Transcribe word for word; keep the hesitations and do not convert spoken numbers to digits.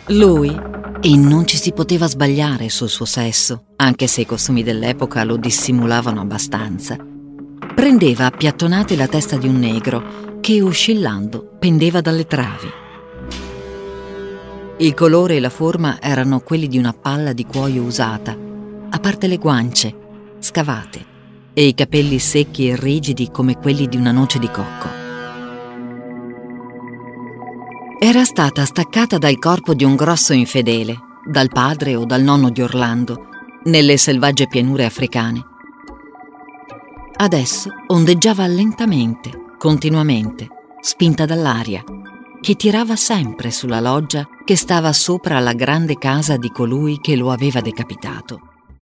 Lui, e non ci si poteva sbagliare sul suo sesso, anche se i costumi dell'epoca lo dissimulavano abbastanza, prendeva a piattonate la testa di un negro che, oscillando, pendeva dalle travi. Il colore e la forma erano quelli di una palla di cuoio usata, a parte le guance, scavate, e i capelli secchi e rigidi come quelli di una noce di cocco. Era stata staccata dal corpo di un grosso infedele, dal padre o dal nonno di Orlando, nelle selvagge pianure africane. Adesso ondeggiava lentamente, continuamente, spinta dall'aria, che tirava sempre sulla loggia che stava sopra la grande casa di colui che lo aveva decapitato.